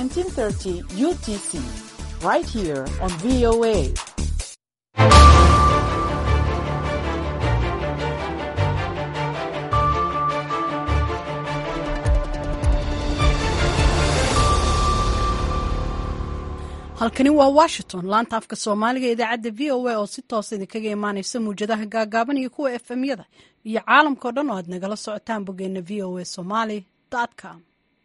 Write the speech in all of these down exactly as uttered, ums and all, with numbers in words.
seventeen thirty U T C, right here on V O A. halkani waa Washington, laanta afka Soomaaliga idaacadda V O A oo si toos ah kaga imaanaysa muujadaha gaagaaban iyo kuwa F M-yada iyo caalamka oo dhan oo aad nagala socotaan boggeena v o a somali dot com.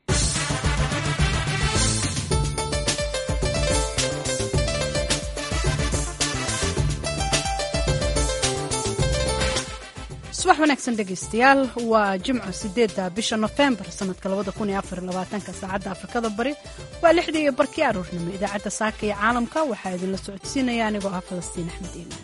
subax wanaagsan dhegeystayaal, waa jimco sideedda bisha November sanadka labada kun iyo afar iyo labaatanka saacadda Afrikada Bari waa lixdii iyo barkii aroornimo. idaacadda saaka iyo caalamka waxaa idinla socodsiinaya anigoo ah Falastiin Axmed Iimaan.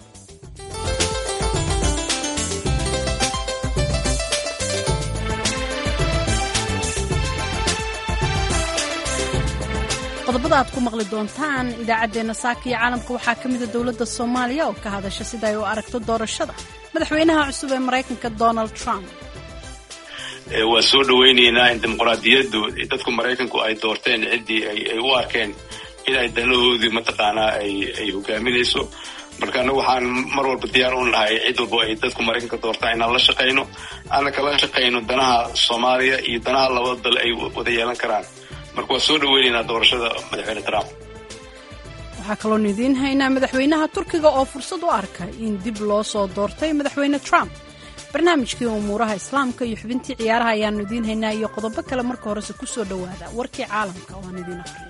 qodobada aad ku maqli doontaan idaacadeena saaka iyo caalamka waxaa ka mida dowladda Soomaaliya oo ka hadasha sida ay u aragto doorashada madaxweynaha cusub ee Mareykanka Donald Trump. waa soo dhaweynaynaa in dimuqraadiyaddu dadku Mareykanku ay doorteen cidii ay u arkeen in ay danahoodii mataqaanaa ay ay hogaaminayso. marka anagu waxaan mar walba diyaar u nahay cid walba ay dadku Mareykanka doortaan inaan la shaqeyno, aan kala shaqeyno danaha Soomaaliya iyo danaha labada dal ay wada yeelan karaan. marka waa soo dhaweynaynaa doorashada madaxweyne Trump. waxaa kaloo idiin haynaa madaxweynaha Turkiga oo fursad u arkay in dib loo soo doortay madaxweyne Trump. barnaamijkii umuuraha islaamka iyo xubintii ciyaaraha ayaanu idiin haynaa iyo qodobo kale. marka horese ku soo dhowaada warkii caalamka oo aan idiin akhriyo.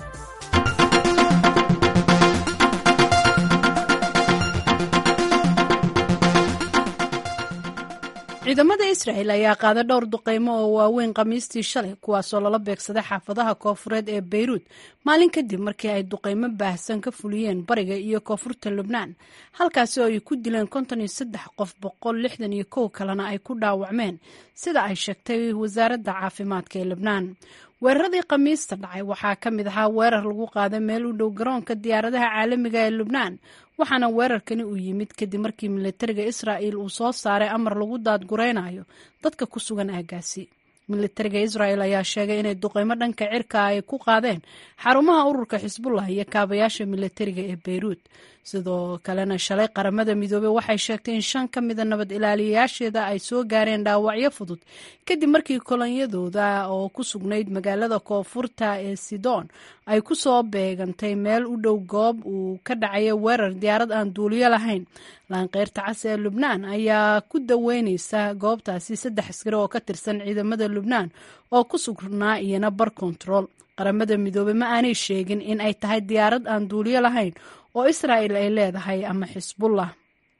ciidamada Israel ayaa qaaday dhowr duqeymo oo waaweyn Khamiistii shalay, kuwaasoo lala beegsaday xaafadaha koofureed ee Beirut maalin kadib markii ay duqeymo baahsan ka fuliyeen bariga iyo koonfurta Lubnaan, halkaasi oo ay ku dileen konton iyo saddex qof, boqol lixdan iyo kow kalena ay ku dhaawacmeen sida ay sheegtay wasaaradda caafimaadka ee Lubnaan. weeraradii Khamiista dhacay waxaa ka mid ahaa weerar lagu qaaday meel u dhow garoonka diyaaradaha caalamiga ee Lubnaan, waxaana weerarkani uu yimid kadib markii militariga Israa'iil uu soo saaray amar lagu daadguraynayo dadka ku sugan aaggaasi. militariga Israa'iil ayaa sheegay inay duqeymo dhanka cirka ay ku qaadeen xarumaha ururka Xisbullah iyo kaabayaasha militariga ee Beirut. sidoo kalena shalay qaramada midoobay waxay sheegtay in shan ka mida nabad ilaaliyayaasheeda ay soo gaareen dhaawacyo fudud kadib markii kolonyadooda oo ku sugnayd magaalada koonfurta ee Sidon ay ku soo beegantay meel u dhow goob uu ka dhacay weerar diyaarad aan duuliyo lahayn. laanqeyrta cas ee Lubnaan ayaa ku daweynaysa goobtaasi saddex askari oo ka tirsan ciidamada Lubnaan oo ku sugnaa iyana bar control. qaramada midoobay ma aanay sheegin in ay tahay diyaarad aan duuliyo lahayn oo Israa'iil ay leedahay ama Xisbullah.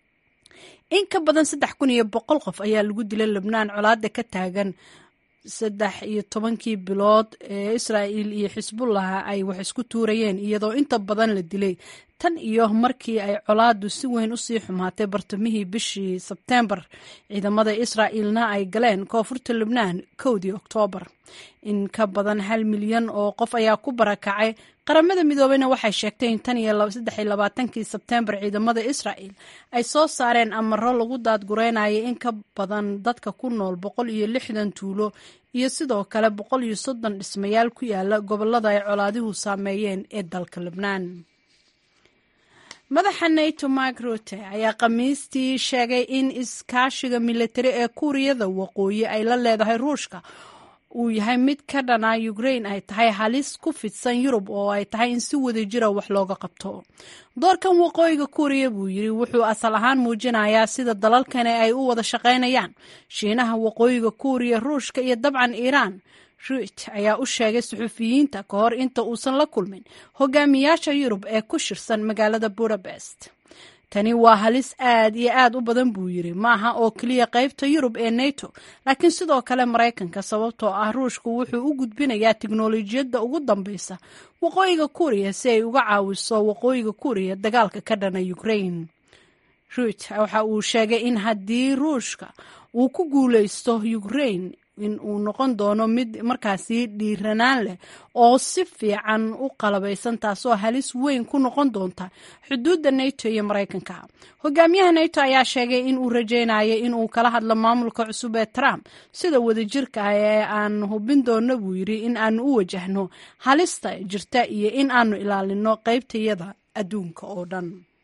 in ka badan saddex kun iyo boqol qof ayaa lagu dilay Lubnaan colaadda ka taagan saddex iyo tobankii bilood ee Israa'iil iyo Xisbullah ay wax isku tuurayeen, iyadoo inta badan la dilay tan iyo markii ay colaaddu si weyn u sii xumaatay bartamihii bishii Sebtembar. ciidamada Israa'iilna ay galeen koonfurta Lubnaan kowdii Oktoobar. in ka badan hal milyan oo qof ayaa ku barakacay. qaramada midoobeyna waxay sheegtay in tan iyo saddex iyo labaatankii Sebtembar ciidamada Israa'iil ay soo saareen amaro lagu daadguraynayay in ka badan dadka ku nool boqol iyo lixdan tuulo iyo sidoo kale boqol iyo soddon dhismayaal ku yaala gobolada ay colaaduhu saameeyeen ee dalka Lubnaan. madaxa NATO Mark Rutte ayaa Khamiistii sheegay in iskaashiga militari ee Kuuriyada Waqooyi ay la leedahay Ruushka uu yahay mid ka dhana Ukraine ay tahay halis ku fidsan Yurub oo ay tahay in si wadajira wax looga qabto. doorkan waqooyiga Kuuriya buu yiri wuxuu asal ahaan muujinayaa sida dalalkani ay u wada shaqaynayaan Shiinaha, waqooyiga Kuuriya, Ruushka iyo dabcan Iiraan. Rutte ayaa u sheegay suxufiyiinta ka hor inta uusan la kulmin hogaamiyaasha Yurub ee ku shirsan magaalada Budapest. tani waa halis aad iyo aad u badan buu yiri, maaha oo keliya qaybta Yurub ee NATO laakiin sidoo kale Mareykanka, sababtoo ah Ruushku wuxuu u gudbinayaa tiknoolajiyadda ugu dambeysa waqooyiga Kuuriya si ay uga caawiso waqooyiga Kuuriya dagaalka ka dhana Ukraine. Rutte waxa uu sheegay in haddii Ruushka uu ku guuleysto Ukraine in uu noqon doono mid markaasi dhiiranaan leh oo si fiican u qalabaysan taasoo halis weyn ku noqon doonta xuduudda nato iyo maraykanka. hogaamiyaha nato ayaa sheegay in uu rajaynayo in uu kala hadlo maamulka cusub ee trump sida wadajirka ah ee aan hubin doono buu yidhi in aanu u wajahno halista jirta iyo in aanu ilaalino qaybtayada adduunka oo dhan.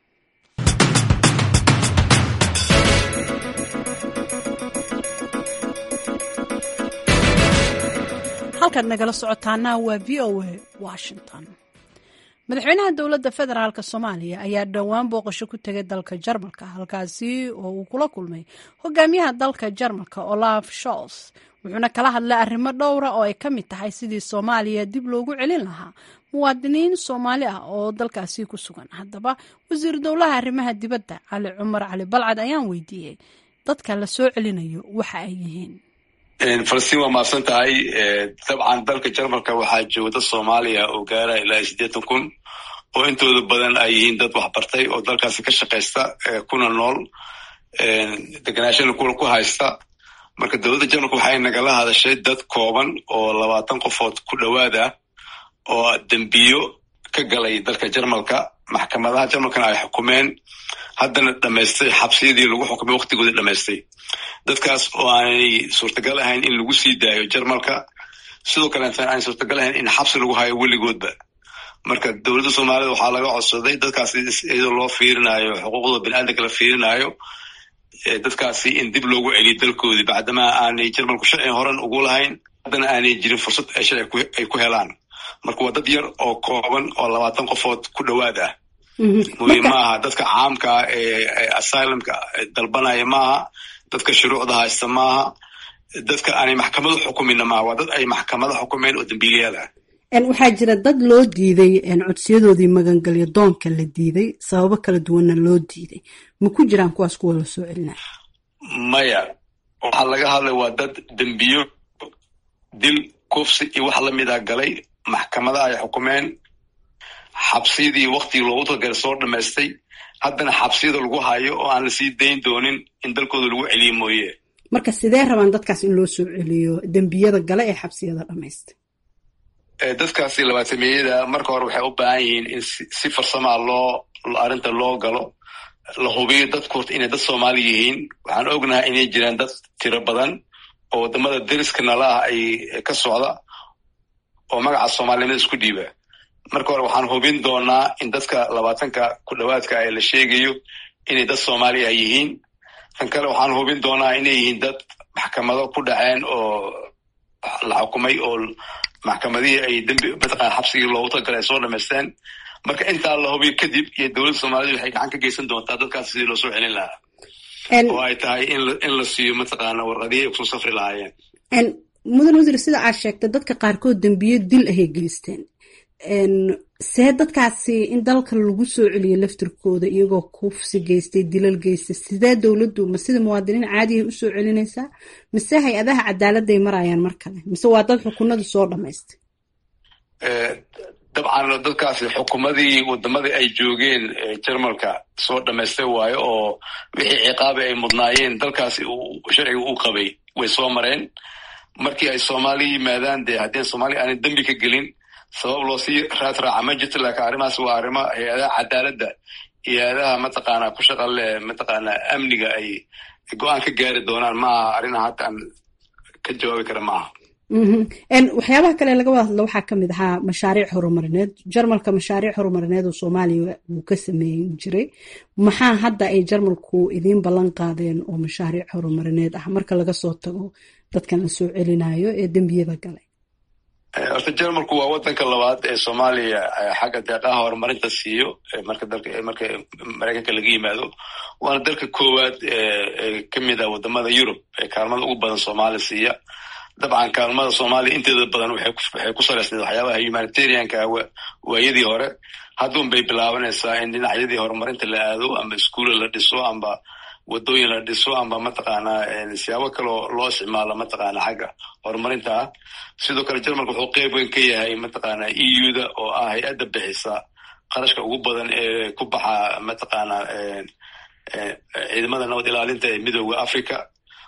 halkaad nagala socotaana waa v o a Washington. madaxweynaha dowladda federaalk Soomaaliya ayaa dhowaan booqasho ku tegay dalka Jarmalka halkaasi oo uu kula kulmay hogaamiyaha dalka Jarmalka Olaf Scholz wuxuuna kala hadlay arrimo dhowra oo ay ka mid tahay sidii Soomaaliya dib loogu celin lahaa muwaadiniin Soomaali ah oo dalkaasi ku sugan. haddaba wasiir dowlaha arrimaha dibadda Cali Cumar Cali Balcad ayaan weydiiyey dadka la soo celinayo waxa ay yihiin. falastiin waa mahadsan tahay. dabcan dalka Jarmalka waxaa jooga Soomaaliya oo gaara ilaa siddeetan kun oo intooda badan ay yihiin dad waxbartay oo dalkaasi ka shaqaysta kuna nool deganaashana ku haysta. marka dowladda Jarmalka waxay nagala hadashay dad kooban oo labaatan qofood ku dhowaada oo dembiyo ka galay dalka Jarmalka. maxkamadaha Jarmalkana ay xukumeen haddana dhamaystay xabsiyadii lagu xukumay waqtigooda dhamaystay. dadkaas oo aanay suurtagal ahayn in lagu sii daayo Jarmalka sidoo kale aan suurtagal ahayn in xabsi lagu hayo weligoodba. marka dowladda Soomaaliya waxaa laga codsaday dadkaas iyadoo loo fiirinayo xuquuqda bini'aadamka la fiirinayo dadkaasi in dib loogu celiyo dalkoodii bacdama aanay Jarmalku sharci horan ugu lahayn haddana aanay jirin fursad ay sharci ay ku helaan. marka waa dad yar oo kooban oo labaatan qofood ku dhowaad ah. muhiim maaha dadka caamka ee asylumka dalbanaya maaha, dadka shuruucda haysta maaha, dadka aanay maxkamadu xukumina maaha, waa dad ay maxkamada xukumeen oo dambiilayaal ah. waxaa jira dad loo diiday codsiyadoodii magangelyo doonka la diiday sababo kala duwanna loo diiday, ma ku jiraan kuwaas kuwa la soo celinaya? maya, waxaa laga hadlay waa dad dembiyo dil kufsi iyo wax lamid ah galay, maxkamada ay xukumeen, xabsiyadii waqtigii loogu talagalay soo dhamaystay, haddana xabsiyada lagu hayo oo aan la sii dayn doonin in dalkooda lagu celiyo mooye. marka sidee rabaan dadkaas in loo soo celiyo dembiyada gale ee xabsiyada dhamaystay? dadkaasi labaatameyada marka hore waxay u baahan yihiin in si farsamaa loo arrinta loo galo, la hubiyo dadku horta inay dad Soomaali yihiin. waxaan ognahay inay jiraan dad tiro badan oo wadamada deriska nala ah ay ka socda oo magaca Soomaalinimada isku dhiiba. marka hore waxaan hubin doonaa in dadka labaatanka ku dhowaadka ee la sheegayo inay dad Soomaali ah yihiin. tan kale waxaan hubin doonaa inay yihiin dad maxkamado ku dhaceen oo la xukumay oo maxkamadihii ay dembi mataqaan xabsigii loogu talagalay soo dhamaysteen. marka intaa la hubiyo kadib iyo dowladda Soomaaliya waxay gacan ka geysan doontaa dadkaas sidii loo soo celin lahaa oo ay tahay in in la siiyo mataqaana warqadihii ay kusoo safri lahaayeen. mudan wasiir, sida aad sheegtay dadka qaarkood dembiyo dil ahay geysteen, see dadkaasi in dalka lagu soo celiyo laftirkooda iyagoo kufsi geystay, dilal geystay, sidee dowladdu ma sida muwaadiniin caadiya u soo celinaysaa mise hay-adaha cadaaladday marayaan mar kale mise waa dad xukunadu soo dhamaystay? dabcan dadkaasi xukumadii wadamadii ay joogeen Jarmalka soo dhamaystay waayo oo wixii ciqaabi ay mudnaayeen dalkaasi sharciga uu qabay way soo mareen. markii ay Soomaaliya yimaadaan dee haddii Soomaaliya aanay dembi ka gelin sabab loo sii raad raaca ma jirto. laakiin arrimahaas waa arrimo hay-adaha cadaaladda iyo hay-adaha mataqaana ku shaqa leh mataqaana amniga ay go-aan ka gaari doonaan. maaha arrinaha hadda aan ka jawaabi kara maaha. waxyaabaha kale laga wada hadlo waxaa kamid ahaa mashaariic horumarineed. Jarmalka mashaariic horumarineed oo Soomaaliya uu ka sameeyey jiray, maxaa hadda ay Jarmalku idiin ballan qaadeen oo mashaariic horumarineed ah marka laga soo tago dadkan la soo celinayo ee dembiyada galay? horta Jarmalku waa wadanka labaad ee Soomaaliya xagga deeqaha horumarinta siiyo marka dalka marka Mareykanka laga yimaado, waana dalka koowaad ee kamid ah wadamada Yurub ee kaalmada ugu badan Soomaaliya siiya. dabcan kaalmada Soomaaliya inteeda badan waxay waxay ku salaysnayd waxyaabaha humanitarianka waayadii hore. hadduun bay bilaabanaysaa in dhinacyadii horumarinta la aado, ama iskuulo la dhiso, amba wadooyin la dhiso, amba mataqaanaa siyaabo kaloo loo isticmaalo mataqaana xagga horumarinta. sidoo kale Jarmalka wuxuu qeyb weyn ka yahay mataqaana E U-da oo ah hay-adda bixisa qarashka ugu badan ee ku baxa mataqaana ciidamada nabad ilaalinta ee midooda Africa.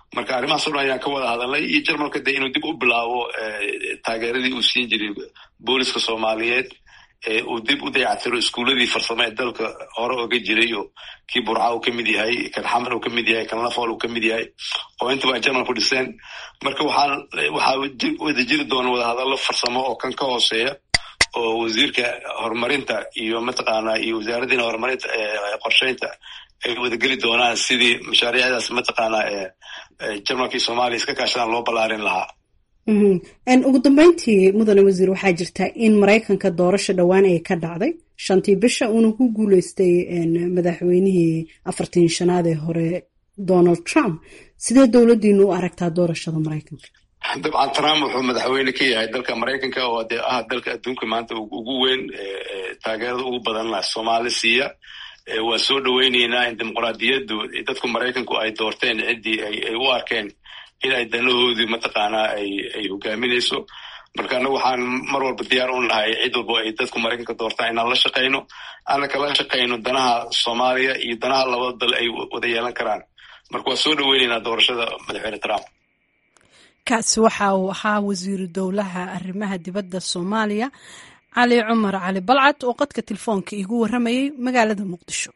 marka arrimahaas oo dhan ayaan ka wada hadalnay iyo jarmalka dee inuu dib u bilaabo taageeradii uu siin jiray booliska soomaaliyeed uu dib u dayactiro iskuuladii farsamo ee dalka hore oga jiray oo kii burca uu ka mid yahay kan xamar uu ka mid yahay kan lafool uu ka mid yahay oo intaba ay jarmalku dhiseen marka waxaan waxaa wada jiri doona wadahadallo farsamo oo kan ka hooseeya oo wasiirka horumarinta iyo mataqaanaa iyo wasaaradiina horumarinta qorsheynta ay wadageli doonaan sidii mashaariicdaas mataqaanaa jarmalka iyo soomaaliya iska kaashadaan loo ballaarin lahaa. ugu dambeyntii mudane wasiir waxaa jirta in maraykanka doorasho dhowaan ay ka dhacday shantii bisha uuna ku guuleystay madaxweynihii afartan shanaad ee hore Donald Trump. sidee dowladdiinu u aragtaa doorashada maraykanka? dabcan Trump wuxuu madaxweyne ka yahay dalka maraykanka oo dee ah dalka adduunka maanta ugu weyn taageerada ugu badan la Soomaali siiya. waa soo dhaweynaynaa in dimuqraadiyaddu dadku maraykanku ay doorteen ciddii ay u arkeen in ay danahoodii mataqaanaa ay ay hogaaminayso marka anagu waxaan mar walba diyaar u nahay cid walba ay dadku maraykanka doortaan inaan la shaqayno ana kala shaqayno danaha Soomaaliya iyo danaha labada dal ay wada yeelan karaan marka waa soo dhaweynaynaa doorashada madaxweyne Trump. kaasi waxa uu ahaa wasiiru dowlaha arrimaha dibadda Soomaaliya cali cumar cali balcad oo qadka telefoonka igu waramayay magaalada Muqdisho.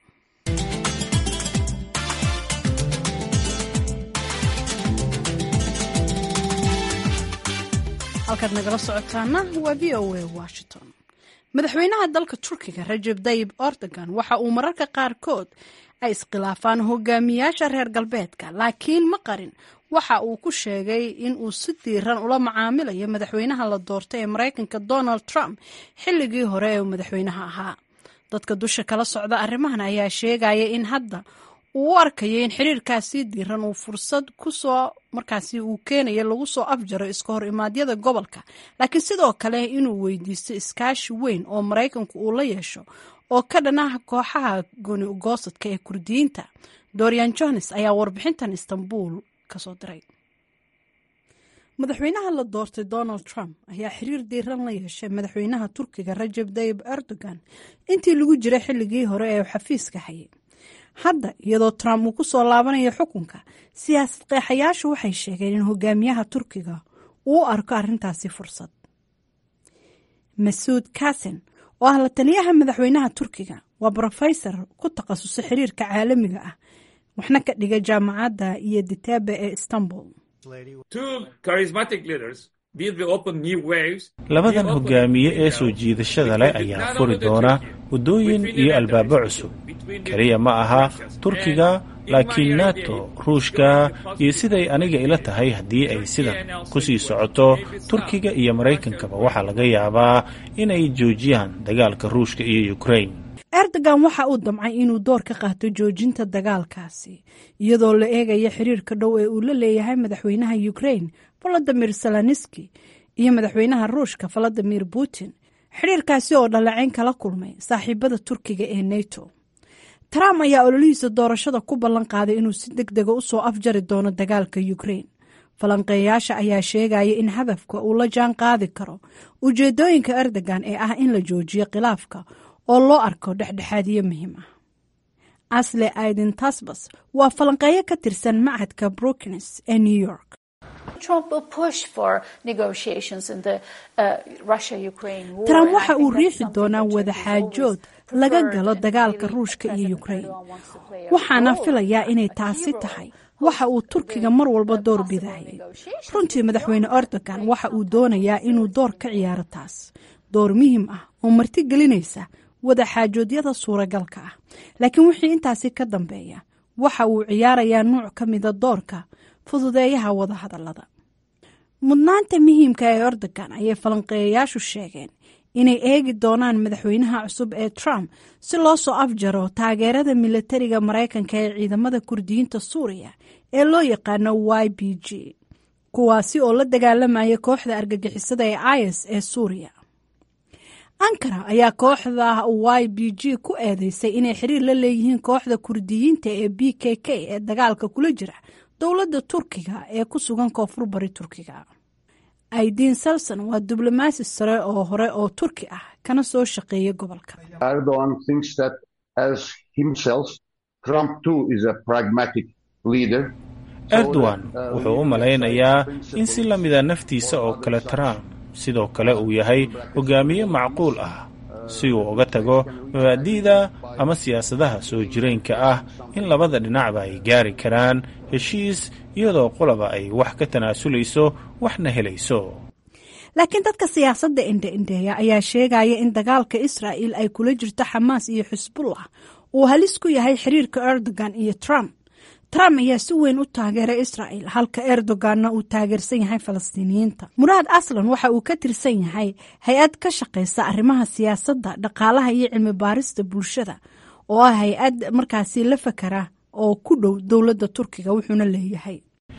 halkaad nagala socotaana waa v o a Washington. madaxweynaha dalka Turkiga Recep Tayyip Erdogan waxa uu mararka qaarkood ay iskhilaafaan hogaamiyaasha reer galbeedka laakiin ma qarin waxa uu ku sheegay in uu si diiran ula macaamilayo madaxweynaha la doortay ee Mareykanka Donald Trump xilligii hore ee madaxweynaha ahaa. dadka dusha kala socda arrimahan ayaa sheegaya in hadda uu arkayo in xiriirkaasi diiran uu fursad ku soo markaasi uu keenayo lagu soo afjaro iska hor imaadyada gobolka laakiin sidoo kale inuu weydiisto iskaashi weyn oo Mareykanku uu la yeesho oo ka dhanaha kooxaha gooni ugoosadka ee Kurdiyiinta. Dorian Jones ayaa warbixintan Istanbul kasoo diray. madaxweynaha la doortay Donald Trump ayaa xiriir diiran la yeeshay madaxweynaha Turkiga Recep Tayyip Erdogan intii lagu jiray xilligii hore ee xafiiska hayay. hadda iyadoo Trump uu ku soo laabanayo xukunka siyaasad qeexayaashu waxay sheegeen in hogaamiyaha Turkiga uu arko arrintaasi fursad. Masuud Kasen oo ah la taliyaha madaxweynaha Turkiga waa professor ku takhasusay xiriirka caalamiga ah waxna ka dhiga jaamacadda iyo ditaaba ee Istanbul. labadan hogaamiye ee soo jiidashada leh ayaa furi doona waddooyin iyo albaabo cusub kaliya ma aha Turkiga laakiin NATO, Ruushka iyo siday aniga ila tahay haddii ay sidan ku sii socoto Turkiga iyo Mareykankaba waxaa laga yaabaa inay joojiyaan dagaalka Ruushka iyo Ukraine. Erdogan waxa uu damcay inuu door ka qaato joojinta dagaalkaasi iyadoo la eegayo xiriirka dhow ee uu la leeyahay madaxweynaha Ukraine Volodymyr Zelensky iyo madaxweynaha Ruushka Vladimir Putin. xiriirkaasi oo dhaleeceyn kala kulmay saaxiibada Turkiga ee NATO. Trump ayaa ololihiisa doorashada ku ballan qaaday inuu si degdeg ah u soo afjari doono dagaalka Ukraine. falanqeeyaasha ayaa sheegaya in hadafka uu la jaan qaadi karo ujeedooyinka Erdogan ee ah in la joojiyo khilaafka oo loo arko dhexdhexaadiye muhiim ah. Asle Aydin Tasbas waa falanqeeyo ka tirsan macadka Brookings ee New York. Trump waxa uu riixi doonaa wada xaajood laga galo dagaalka Ruushka iyo Ukraine. waxaana filayaa inay taasi tahay waxa uu Turkiga mar walba door bidayay. runtii madaxweyne Erdogan waxa uu doonayaa inuu door ka ciyaaro taas door muhiim ah oo marti gelinaysa wada xaajoodyada suuragalka ah laakiin wixii intaasi ka dambeeya waxa uu ciyaarayaa nooc ka mida doorka fududeeyaha wada hadallada. mudnaanta muhiimka ee Erdogan ayay falanqeeyayaashu sheegeen inay eegi doonaan madaxweynaha cusub ee Trump si loo soo afjaro taageerada militariga Mareykanka ee ciidamada Kurdiyiinta Suuriya ee loo yaqaano Y P G kuwaasi oo la dagaalamaya kooxda argagixisada ee I S ee Suuriya. Ankara ayaa kooxda Y P G ku eedeysay inay xiriir la leeyihiin kooxda Kurdiyiinta ee B K K ee dagaalka kula jira dowladda Turkiga ee ku sugan koonfur bari Turkiga. Aydin Selsan waa diblomaasi sare oo hore oo Turki ah kana soo shaqeeya gobolka. Erdogan thinks that as himself, Trump too is a pragmatic leader. erdogan wuxuu u malaynayaa in si la mida naftiisa oo kale trump sidoo kale uu yahay hogaamiye macquul ah si uu uga tago mabaadi'da ama siyaasadaha soo jireenka ah in labada dhinacba ay gaari karaan heshiis iyadoo qolaba ay wax ka tanaasulayso waxna helayso. laakiin dadka siyaasadda indhe-indheeya ayaa sheegaya in dagaalka israa'il ay kula jirto xamaas iyo xisbullah uu halis ku yahay xiriirka erdogan iyo trump. trump ayaa si weyn u taageeray israa'il halka erdoganna uu taageersan yahay falastiiniyiinta. muraad aslan waxa uu ka tirsan yahay hay-ad ka shaqaysa arrimaha siyaasadda, dhaqaalaha iyo cilmi baarista bulshada oo ah hay-ad markaasi la fakara oo ku dhow dowladda turkiga. wuxuuna leeyahay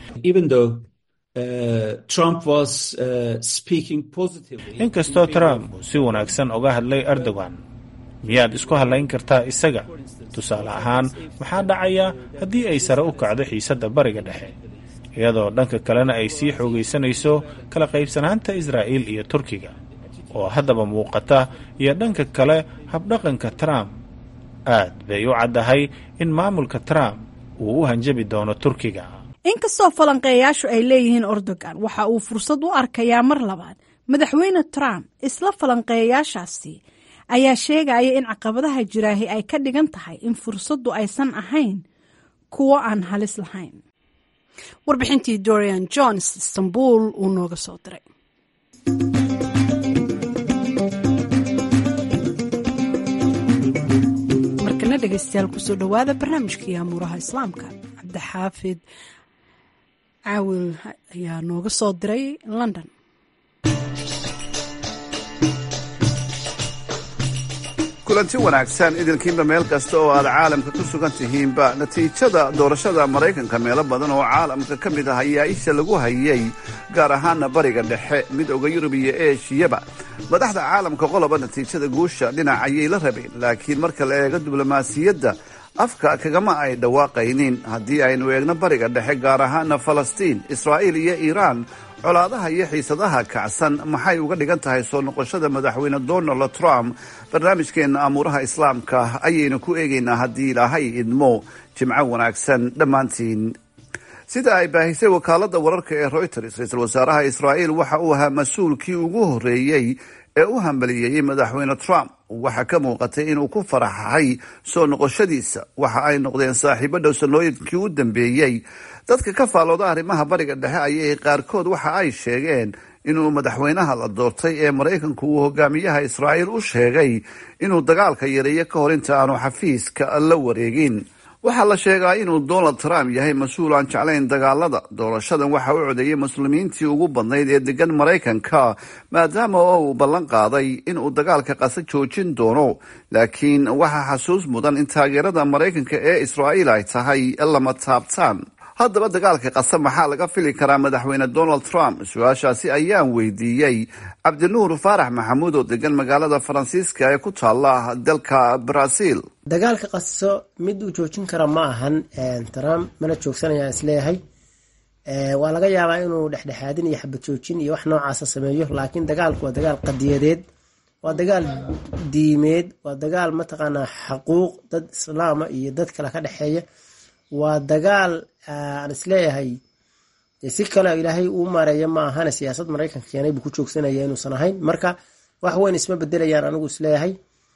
inkastoo trump uu si wanaagsan uga hadlay erdogan, miyaad isku hadlayn kartaa isaga? tusaale ahaan maxaa dhacaya haddii ay sare u kacdo xiisadda bariga dhexe iyadoo dhanka kalena ay sii xoogaysanayso kala qaybsanaanta israa'iil iyo turkiga oo haddaba muuqata, iyo dhanka kale habdhaqanka trump aad bay u caddahay in maamulka trump uu u hanjabi doono turkiga. inkastoo falanqeeyaashu ay leeyihiin erdogan waxa uu fursad u arkayaa mar labaad madaxweyne trump, isla falanqeeyaashaasi ayaa sheegaya in caqabadaha jiraahi ay ka dhigan tahay in fursaddu aysan ahayn kuwo aan halis lahayn. warbixintii dorian jones istanbul uu nooga soo diray. markana dhegeystayaal kusoo dhowaada barnaamijkii amuuraha islaamka. cabdixaafid caawil ayaa nooga soo diray london. kulanti wanaagsan idinkiinba meel kasta oo aad caalamka ku sugan tihiinba. natiijada doorashada maraykanka meelo badan oo caalamka ka mid ah ayaa isha lagu hayay, gaar ahaana bariga dhexe, midowda yurub iyo eeshiyaba. madaxda caalamka qoloba natiijada guusha dhinac ayay la rabeen, laakiin marka la eego diblomaasiyadda afka kagama ay dhawaaqaynin. haddii aynu eegno bariga dhexe, gaar ahaana falastiin, israa'iil iyo iiraan, colaadaha iyo xiisadaha kacsan maxay uga dhigan tahay soo noqoshada madaxweyne donald trump? barnaamijkeenna amuuraha islaamka ayaynu ku eegaynaa haddii ilaahay idmo. jimco wanaagsan dhammaantiin. sida ay baahisay wakaaladda wararka ee reuters, ra-iisul wasaaraha israa'iil waxa uu ahaa mas-uulkii ugu horreeyey ee u hambaliyeeyey madaxweyne trump. waxaa ka muuqatay inuu ku faraxay soo noqoshadiisa. waxa ay noqdeen saaxiibo dhow sanooyinkii u dambeeyey. dadka ka faalooda arrimaha bariga dhexe ayay qaarkood waxa ay sheegeen inuu madaxweynaha la doortay ee maraykanku uu hogaamiyaha israa'iil u sheegay inuu dagaalka yareeyo ka hor inta aanu xafiiska la wareegin. waxaa la sheegaa inuu donald trump yahay mas-uul aan jeclayn dagaalada. doorashadan waxa u codeeyey muslimiintii ugu badnayd ee degan maraykanka, maadaama oo uu ballan qaaday inuu dagaalka qasa joojin doono. laakiin waxaa xasuus mudan in taageerada maraykanka ee israa'iil ay tahay lama taabtaan. haddaba dagaalka qasa maxaa laga fili karaa madaxweyne donald trump? su-aashaasi ayaan weydiiyey cabdinuur faarax maxamuud oo degan magaalada faransiiska ee ku taala dalka Brazil. dagaalka qaso mid uu joojin kara ma ahan Trump, mana joogsanaya isleeyahay. waa laga yaabaa inuu dhexdhexaadin iyo xabad joojin iyo wax noocaasa sameeyo, laakiin dagaalku waa dagaal qadiyadeed, waa dagaal diimeed, waa dagaal mataqaanaa xaquuq dad islaama iyo dad kale ka dhexeeya. waa dagaal aan isleeyahay si kale ilaahay uu maareeyo ma ahana siyaasad maraykanka keenay buu ku joogsanaya inuusan ahayn. marka wax weyn isma bedelayaan anigu isleeyahay.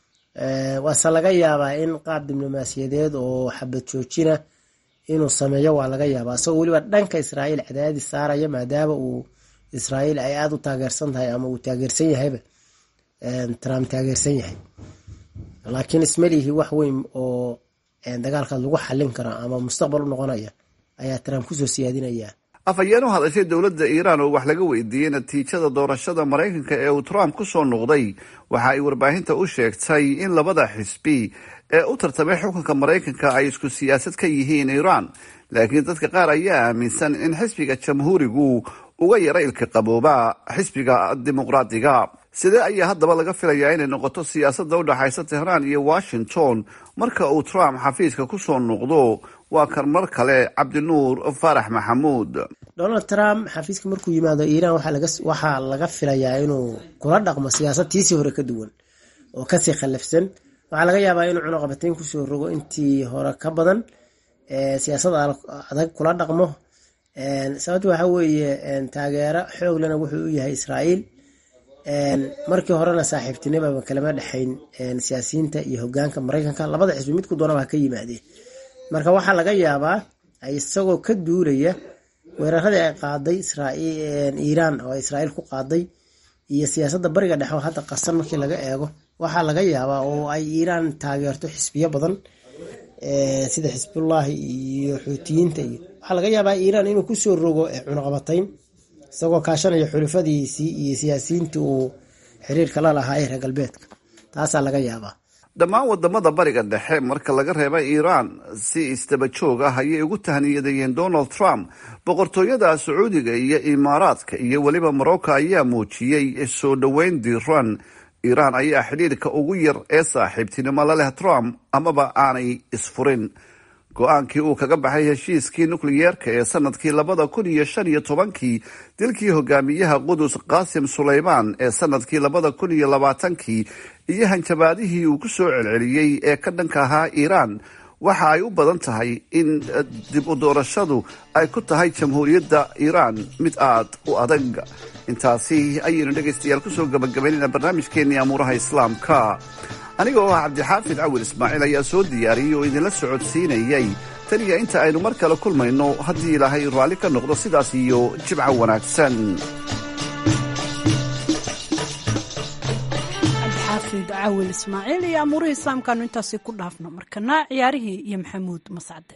waase laga yaabaa in qaab diblomaasiyadeed oo xabad joojina inuu sameeyo waa laga yaabaa, isagoo weliba dhanka israa'iil cadaadis saaraya, maadaama uu israa'iil ay aada u taageersan tahay ama uu taageersan yahayba Trump taageersan yahay. laakiin ismalihi wax weyn oo dagaalkaas lagu xallin karaa ama mustaqbal u noqonaya ayaa Trump kusoo siyaadinaya. afhayeen u hadashay dowladda Iiraan oo wax laga weydiiyey natiijada doorashada maraykanka ee uu Trump ku soo noqday, waxa ay warbaahinta u sheegtay in labada xisbi ee u tartamay xukunka maraykanka ay isku siyaasad ka yihiin Iiraan. laakiin dadka qaar ayaa aaminsan in xisbiga jamhuurigu uga yara ilka qabooba xisbiga dimuqraadiga. sidee ayaa haddaba laga filayaa inay noqoto siyaasadda u dhaxaysa Tehran iyo Washington marka uu Trump xafiiska ku soo noqdo? waa kan mar kale cabdinuur faarax maxamuud. Donald Trump xafiiska markuu yimaado Iiraan waxaa laga waxaa laga filayaa inuu kula dhaqmo siyaasad tiisi hore ka duwan oo kasii khallafsan. waxaa laga yaabaa inuu cunaqabateyn kusoo rogo intii hore ka badan, ee siyaasad adag kula dhaqmo, sababta waxaa weeye taageero xooglena wuxuu u yahay israa'iil markii horena saaxiibtinimaba kalama dhexayn siyaasiyiinta iyo hogaanka maraykanka labada xisbi midku doonaba ha ka yimaadeen marka waxaa laga yaabaa isagoo ka duulaya weeraradii ay qaaday iiraan oo israa'iil ku qaaday iyo siyaasadda bariga dhexe oo hadda qasan markii laga eego waxaa laga yaabaa oo ay iiraan taageerto xisbiyo badan sida xisbullaahi iyo xuutiyiinta iyo waxaa laga yaabaa iiraan inuu kusoo rogo cunaqabatayn isagoo kaashanaya xulufadiisii iyo siyaasiyiintii uu xiriirka la lahaa ee reer galbeedka taasaa laga yaabaa dhammaan wadamada bariga dhexe marka laga reeba iiraan si isdaba joog ah ayay ugu tahniyadayeen donald trump boqortooyada sacuudiga iyo imaaraadka iyo weliba morocco ayaa muujiyey soo dhoweyn diiran iiraan ayaa xidhiirka ugu yar ee saaxiibtinimo la leh trump amaba aanay isfurin go-aankii uu kaga baxay heshiiskii nukliyeerka ee sanadkii labada kun iyo shan iyo tobankii dilkii hogaamiyaha qudus qaasim sulaymaan ee sanadkii labada kun iyo labaatankii iyo hanjabaadihii uu ku soo celceliyey ee ka dhanka ahaa iiraan waxa ay u badan tahay in dib u doorashadu ay ku tahay jamhuuriyadda iiraan mid aad u adag intaasi ayaynu dhegaystayaal kusoo gabagabaynayna barnaamijkeennii amuuraha islaamka aniga oo ah cabdixaafid cawil ismaaciil ayaa soo diyaariyey oo idinla socodsiinayay tan iyo inta aynu mar kale kulmayno haddii ilaahay raalli ka noqdo sidaas iyo jimco wanaagsan. cabdixaafid cawil ismaaciil iyo amuurihii islaamkaanu intaasi ku dhaafno markana ciyaarihii iyo maxamuud mascade.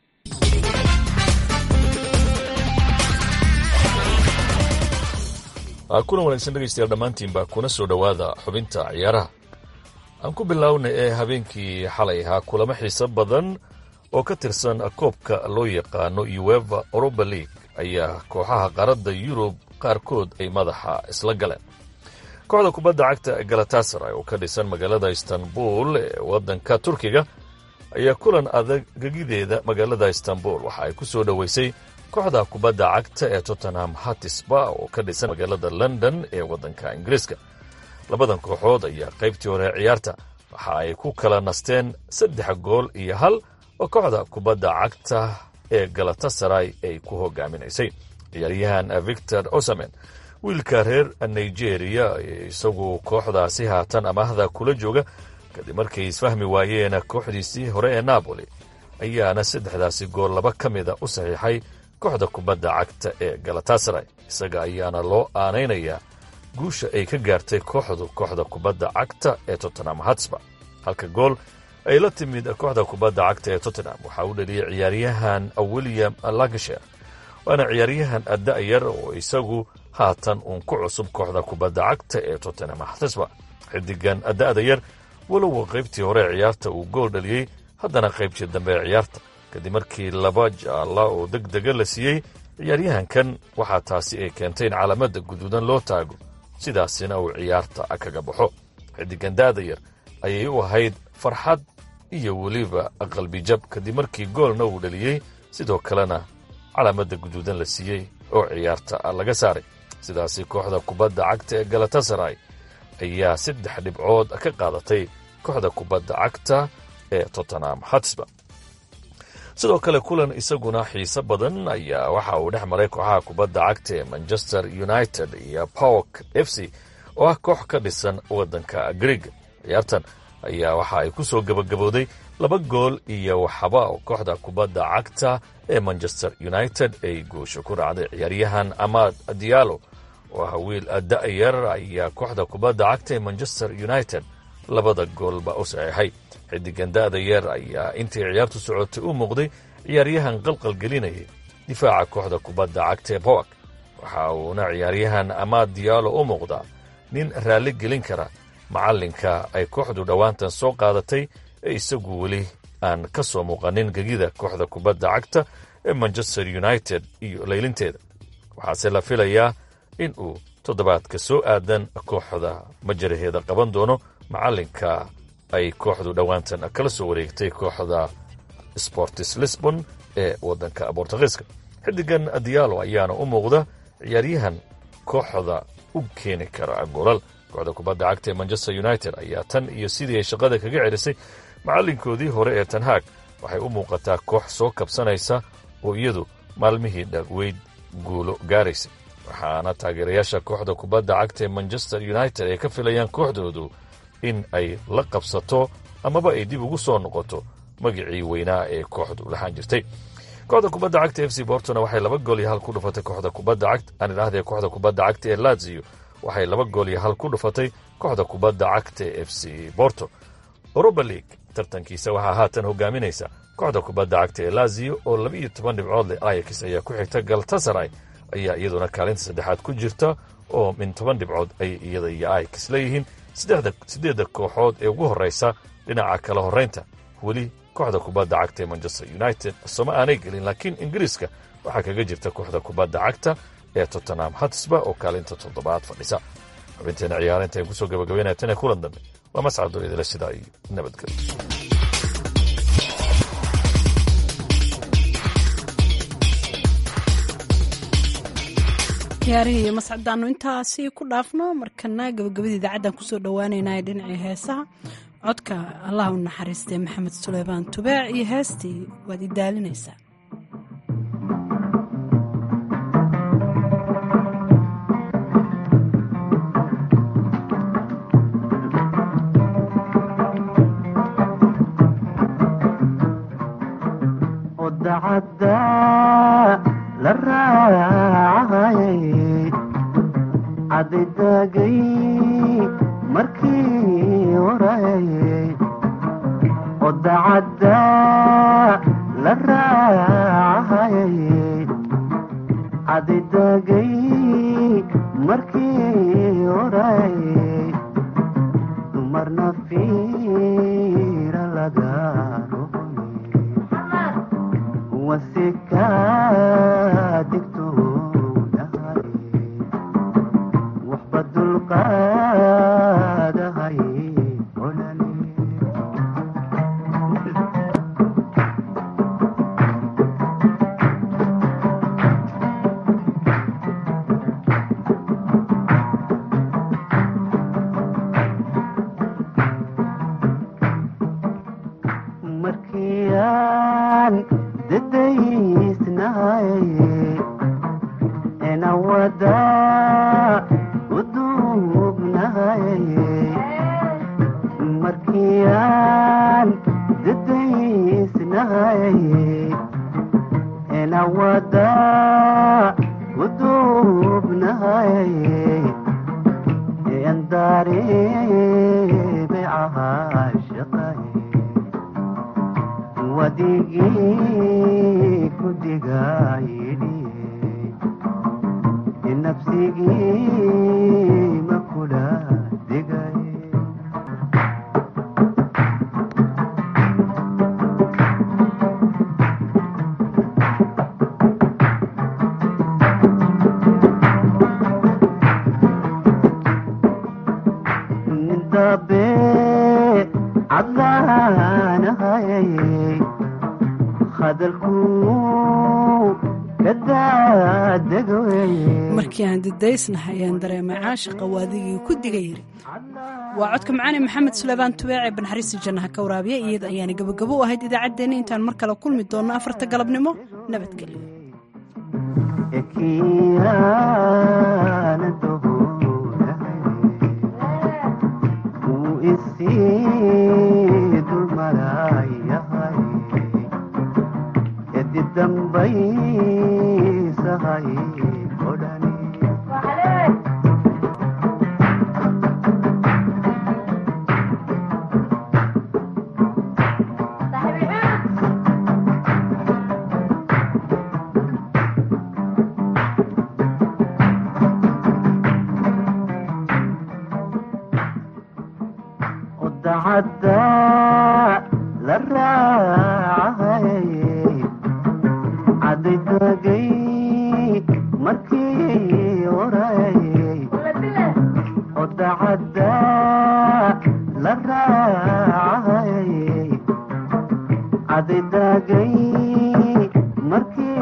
kulan wanaagsan dhegaystayaal dhammaantiinba kuna soo dhowaada xubinta ciyaaraha. aan ku bilownay ee habeenkii xalay ahaa kulamo xiiso badan oo ka tirsan koobka loo yaqaano uefa europa league ayaa kooxaha qaaradda yurub qaarkood ay madaxa isla galeen. kooxda kubadda cagta galatasaray oo ka dhisan magaalada istanbul ee waddanka turkiga ayaa kulan adag gegideeda magaalada istanbul waxa ay ku soo dhoweysay kooxda kubadda cagta ee tottenham hotspur oo ka dhisan magaalada london ee waddanka ingiriiska. labadan kooxood ayaa qaybtii hore ciyaarta waxa ay ku kala nasteen saddex gool iyo hal oo kooxda kubadda cagta ee galatasaray ay ku hogaaminaysay. ciyaaryahan victor osamen wiilka reer nigeria isagu kooxdaasi haatan amaahda kula jooga kadib markay isfahmi waayeen kooxdiisii hore ee napoli ayaana saddexdaasi gool laba ka mida u saxiixay kooxda kubadda cagta ee galatasaray. isaga ayaana loo aanaynayaa guusha ay ka gaartay kooxdu kooxda kubadda cagta ee tottenham hotspur. halka gool ay la timid kooxda kubadda cagta ee tottenham waxaa u dhaliyay ciyaaryahan william lancashire waana ciyaaryahan da'yar oo isagu haatan uun ku cusub kooxda kubadda cagta ee tottenham hotspur. xidigan da'da yar walow qaybtii hore ciyaarta uu gool dhaliyey haddana qaybtii dambe ee ciyaarta kadib markii laba jaalla oo degdega la siiyey ciyaaryahankan waxaa taasi ay keentay in calaamada guduudan loo taago sidaasina uu ciyaarta kaga baxo. xidigan da'da yar ayay u ahayd farxad iyo weliba qalbijab kadib markii goolna uu dhaliyey sidoo kalena calaamada guduudan la siiyey oo ciyaarta laga saaray. sidaasi kooxda kubadda cagta ee galatasaray ayaa saddex dhibcood ka qaadatay kooxda kubadda cagta ee tottenham hotspur. sidoo kale kulan isaguna xiiso badan ayaa waxa uu dhex maray kooxaha kubadda cagta ee manchester united iyo paok f c oo ah koox ka dhisan waddanka greeg. ciyaartan ayaa waxa ay ku soo gabagabowday laba gool iyo waxaba oo kooxda kubadda cagta ee manchester united ay guusho ku raacday. ciyaaryahan amad diallo oo ah wiil da'yar ayaa kooxda kubadda cagta ee manchester united labada goolba u saxiixay. xidigan da'da yar ayaa intii ciyaartu socotay u muuqday ciyaaryahan qalqal gelinayay difaaca kooxda kubadda cagta ee bowak. waxa uuna ciyaaryahan amad diallo u muuqdaa nin raalli gelin kara macallinka ay kooxdu dhowaantan soo qaadatay ee isagu weli aan ka soo muuqanin gegida kooxda kubadda cagta ee manchester united iyo laylinteeda. waxaase la filayaa in uu toddobaadka soo aadan kooxda majaraheeda qaban doono macallinka ay kooxdu dhowaantan kala soo wareegtay kooxda sportis lisbon ee waddanka bortugiiska. xidigan diallo ayaana u muuqda ciyaaryahan kooxda u keeni kara goolal. kooxda kubadda cagta ee manchester united ayaa tan iyo sidii ay shaqada kaga celisay macallinkoodii hore ee tanhaag waxay u muuqataa koox soo kabsanaysa oo iyadu maalmihii dhagweyd guulo gaaraysay waxaana taageerayaasha kooxda kubadda cagta ee manchester united ay ka filayaan kooxdoodu in ay la qabsato amaba ay dib ugu soo noqoto magacii weynaa ee kooxdu lahaan jirtay. kooxda kubadda cagta f c bortona waxay laba gool iyo hal ku dhufatay kooxda kubadda cagta aan idhaahdee kooxda kubadda cagta ee lazio waxay laba gool iyo hal ku dhufatay kooxda kubadda cagta ee f c borto. Europa League tartankiisa waxaa haatan hogaaminaysa kooxda kubadda cagta ee lazio oo laba iyo toban dhibcood leh. Ajax ayaa ku xigta, galatasaray ayaa iyaduna kaalinta saddexaad ku jirta oo min toban dhibcood ay iyada iyo Ajax leeyihiin. sideedda kooxood ee ugu horraysa dhinaca kala horraynta weli kooxda kubadda cagta ee manchester united sooma aanay gelin, laakiin ingiriiska waxaa kaga jirta kooxda kubadda cagta ee tottenham hotspur oo kaalinta toddobaad fadhisa. xubinteena ciyaarinta ay kusoo gabagabeynaya tan ee kulan dambe waa mascad idila sidaa iyo nabadgelyo. ciyaarihii iyo mascadaannu intaasi ku dhaafno, markana gabagabadii idaacaddan kusoo dhowaaneynaa dhinacii heesaha. codka allah u naxariistay maxamed suleymaan tubaac iyo heestii waad i daalinaysaa. ودعدا للراعي عدداقي مركي وراي ودعدا للراعي عدداقي مركي وراي مرنا فير لقارو وسكاتك تهاي وحبة القادة هاي ولاني مركيان دديسناي انا ودا ودوبناي مركيان دديسناي انا ودا ودوبناي انداري بعها شقاي وديقي كدقايلي النفسي مكولا دقاي من دابي عدلان هاي markii aan didaysnahay ayaan dareemay caashiqa waadigii ku diga yiri. waa codka macaane maxamed suleymaan tubaac ee banxariista jannaha ka waraabiya. iyada ayaana gabagabo u ahayd idaacaddeenna. intaan mar kale kulmi doonno afarta galabnimo. nabadgelyo. دنبي سهاي قداني ودعدا للراعي عدداقي مركي وراي ودعدا للراعي عدداقي مركي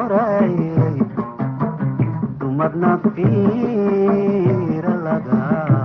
وراي تمرنا فير لغا